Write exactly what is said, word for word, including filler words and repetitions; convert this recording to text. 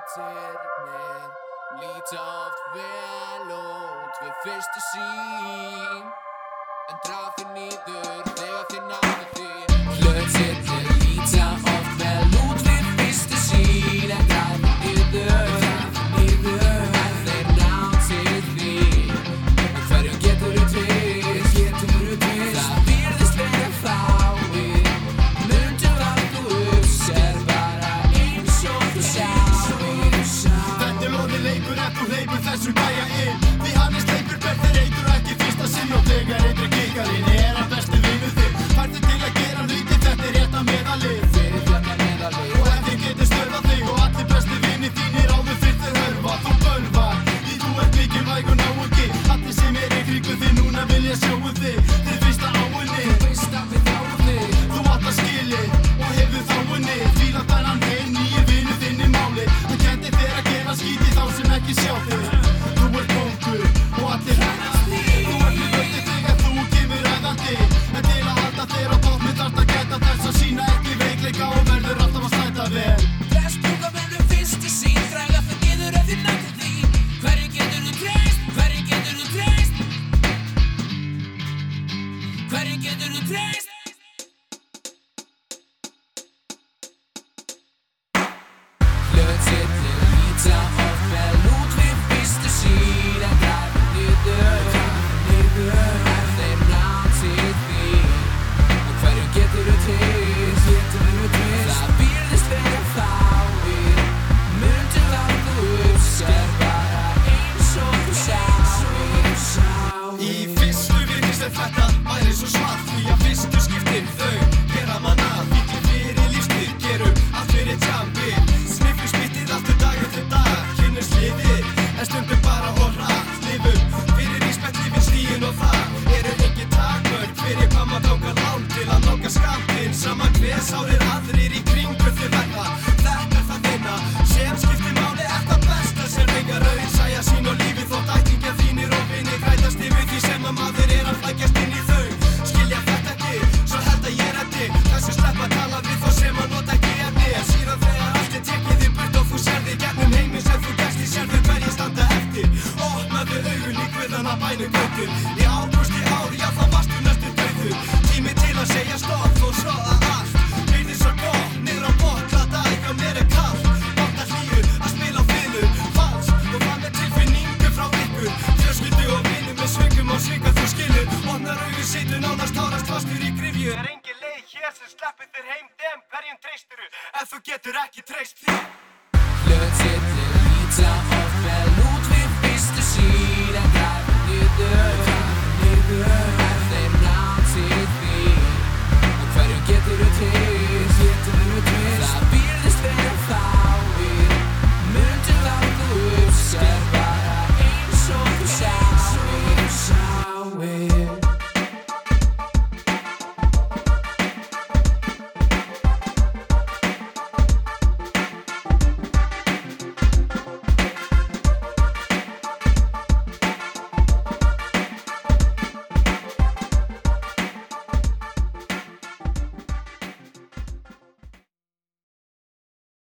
Hlutirnir líta oft vel út við fyrstu sýn en draga þig niður þegar þið náðu því. Hlutirnir líta oft vel út við fyrstu sýn en draga þig niður ef þeir ná til þín. En hverju geturðu treyst? Það virðist vera fáir mundu að þú hugsar bara eins og þú sjálfur. Þetta er loðið leikur ef þú hleypur þessum gæja inn, því hann er sleipur ber þeir eitur ekki fyrsta sinn og þegar eitri kikarinn er að bestu vinur þinn. Færðu til að gera hluti, þetta er rétt að meðalið Fyrir þetta meðalið og ef þið getur stöðvað þig og allir bestu vinir þínir áður fyrir þeir hörfa, þú bölvar því þú ert mikilvægur náungi. Allir sem er í kringum þig núna vilja sjáu þig, þeir fyrsta áinni Þú veist að við þáum þig. þú allar skilið og hefur þáinni fíla þennan heim, nýju vinur þinn í máli. Hann kendi þér að gera skíti þá sem ekki sjá þig. Þú ert kongur og allir hræðast þig. Þú ert með völdi þegar þú kemur ræðandi, en til að halda þér á toppnum þarft að gæta þess að sýna ekki veikleika og verður alltaf að slæta vel. Flest brúka verður fyrst í sín, draga þig niður ef þið ná til þín. Hverju geturðu treyst? Hverju geturðu treyst? Hverju geturðu treyst? Hlutirnir líta oft vel út við fyrstu sýn en draga þig niður ef þeir ná til þín. En hverju geturðu treyst? Það virðist vera fáir mundu að þú hugsar bara eins og þú sjálfur. Í fyrstu virðist er þetta væri svo svart, því að fyrstu skiptin þau gera manna miklu fyrir lífstíð, gerum allt fyrir tjambi, sniffum spýtið aftur dag eftir dag, kynnumst liðir en stundum bara og hratt, lifum fyrir íspett lífin stíin og það eru engin takmörk fyrir hvað maður tókar langt til að nálga skammtinn, sama hver sárir aðrir í kringu þau verða. Þetta er það eina sem skiptir máli, er það besta sem engar raun sæja sín og lífið þótt ættingja þínir og vinir grætast yfir því sem að maður er að flækjast inn í þau. Skilja þetta ekki, svo held að ég reddi þessu slepp að tala við þá sem að nota ekki efni, en síðan þegar allt er tekið í burt og þú sérði gegnum heiminn sem þú gæst í, sérðu hverjir standa eftir. Opnaðu augun í guðana bænu götur í ágúst í ár, já þá varstu næstu dauður. Tími til að segja stopp og svo að allt virðist svo gott niður á botn, að dæka mér er kalt, vantar hlýju að spila á fiðlu vals og það með tilfinningu frá ykkur fjölskyldu og vinum með svöngum og svika þú skilur. Opnar augun situr nánast tárast fastur í gryfju, er engin leið hér sem sleppir þér heim, dem hverjum treysturu ef þú getur ekki treyst þér. Hlutirnir líta oft